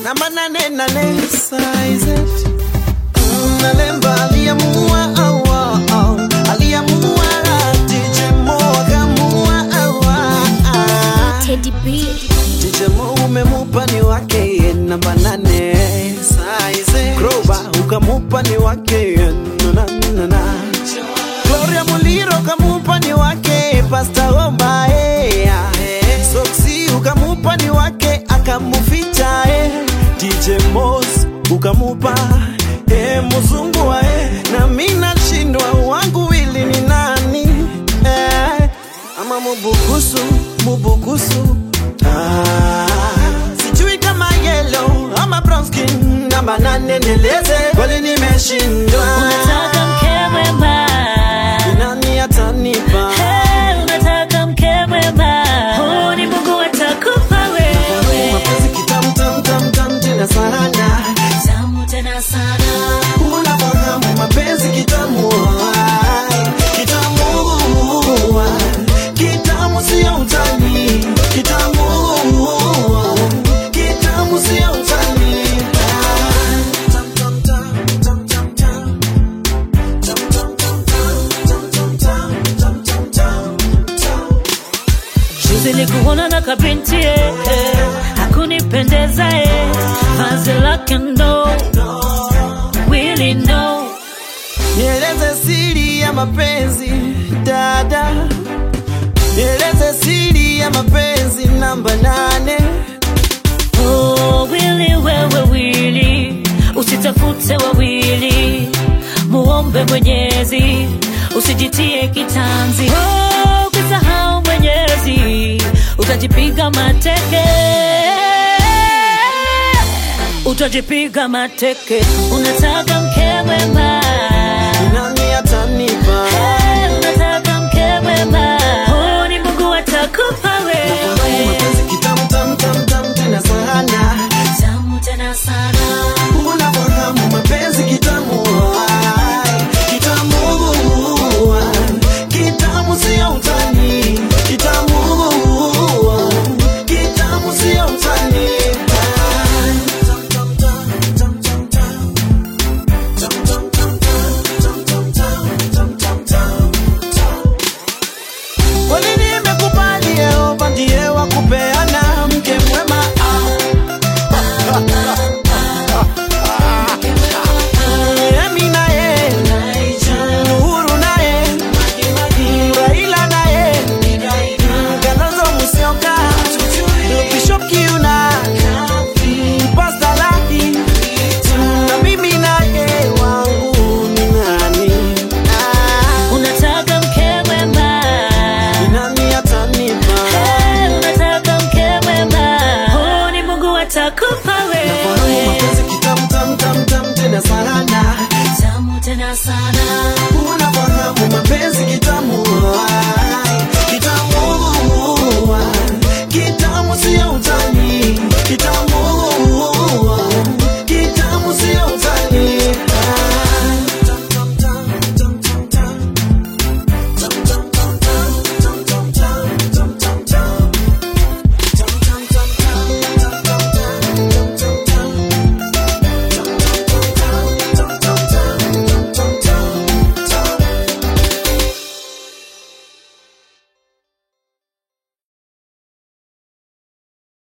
Namba nane size it. Nalemba aliamua aliamua DJ Mo akamua Teddy B. DJ Mo umemupa ni wake namba 8 size Kroba ukamupa ni wake na Gloria Muliro ukamupa ni wake Pastor Omba Soxy ukamupa ni wake akamuficha DJ Moss ukamupa muzungu na mina shindwa wangu wili ni nani ama mubukusu sijui kama yellow ama brown skin namba 8 nieleze kweli nimeshindwa. Unataka mke mwema, nani atanipa? Unataka mke mwema, huu ni Mungu atakupa wewe. Mapenzi kitamu tena sana, tamu tena sana. Unafahamu mapenzi kitamu kitamu sio utani, kitamu sio utani. Juzi nilikuona na kabinti hakunipendeza vazi lake ndo really no. Nieleze siri ya mapenzi dada, nieleze siri ya mapenzi namba 8. Oh Willy wewe Willy, usitafute wawili, muombe Mwenyezi, usijitie kitanzi. Oh ukisahau Mwenyezi, utajipiga mateke, utajipiga mateke. Unataka mke mwema,